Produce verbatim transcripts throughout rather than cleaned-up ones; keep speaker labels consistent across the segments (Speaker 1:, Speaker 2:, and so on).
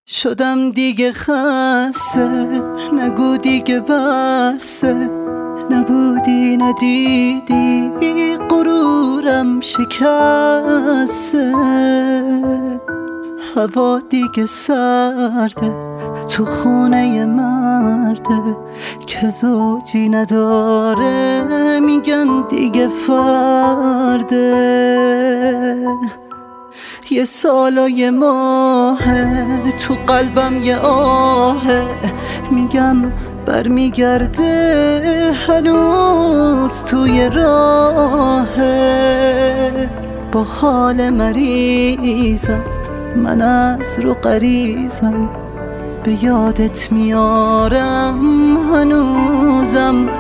Speaker 1: شدم دیگه خسته، نگو دیگه بسه، نبودی ندیدی غرورم شکسته. هوا دیگه سرده تو خونه مرده که زوجی نداره، میگن دیگه فرده. یه سال و یه ماهه تو قلبم یه آهه، میگم برمیگرده هنوز توی راهه. با حال مریضم من از رو غریزم، به یادت میارم هنوزم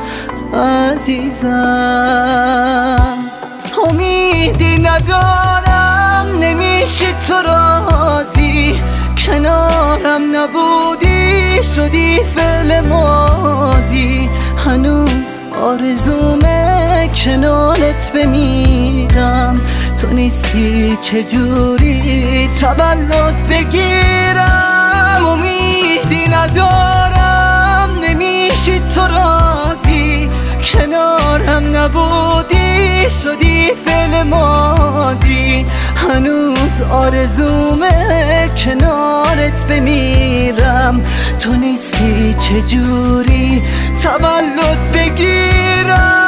Speaker 1: عزیزم. امیدی ندارم نمیشه تو راضی، کنارم نبودی شدی فعل ماضی. هنوز آرزومه کنارت بمیرم، تو نیستی چجوری تولد بگیرم. امیدی ندارم نمیشی تو راضی، کنارم نبودی شدی فعل ماضی. هنوز آرزومه کنارت بمیرم، تو نیستی چجوری تولد بگیرم.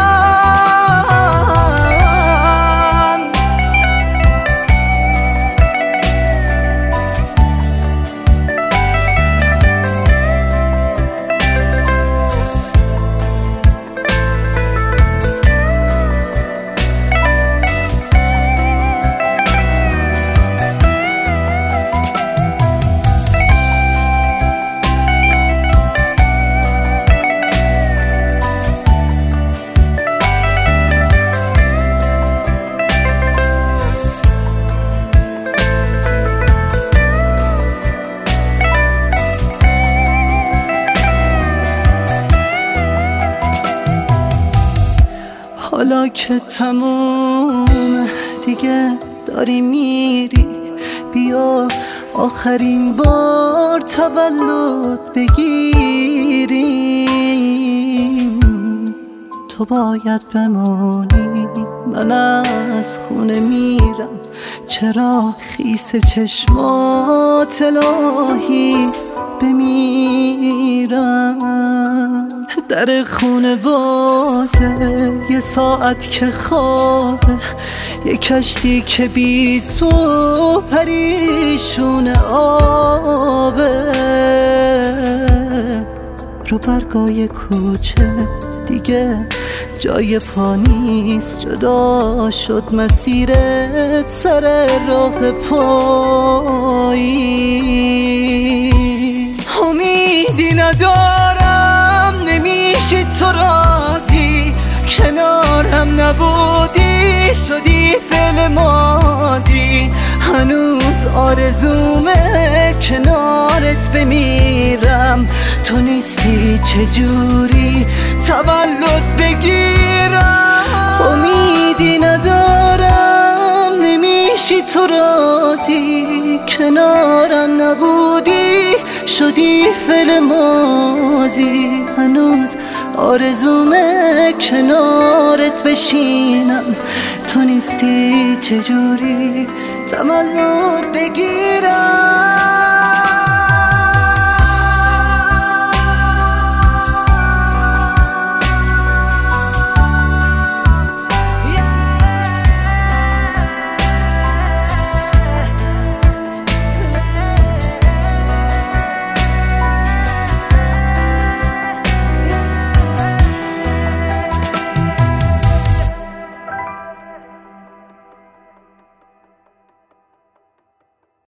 Speaker 1: حالا که تموم دیگه داری میری، بیا آخرین بار تولد بگیریم. تو باید بمونی، من از خونه میرم، چرا خیس چشمات الهی بمیرم. در خونه بازه، یه ساعت که خوابه، یه کشتی که بی تو پریشون آبه. رو برگای کوچه دیگه جای پا نیست، جدا شد مسیرت سر راه پایی. امیدی ندارم نمیشی تو راضی، کنارم نبودی شدی فعل ماضی. هنوز آرزومه کنارت بمیرم، تو نیستی چجوری تولد بگیرم. امیدی ندارم نمیشی تو راضی، کنارم نبودی شدی فعل ماضی. هنوز آرزومه کنارت بشینم، تو نیستی چجوری تولد بگیرم.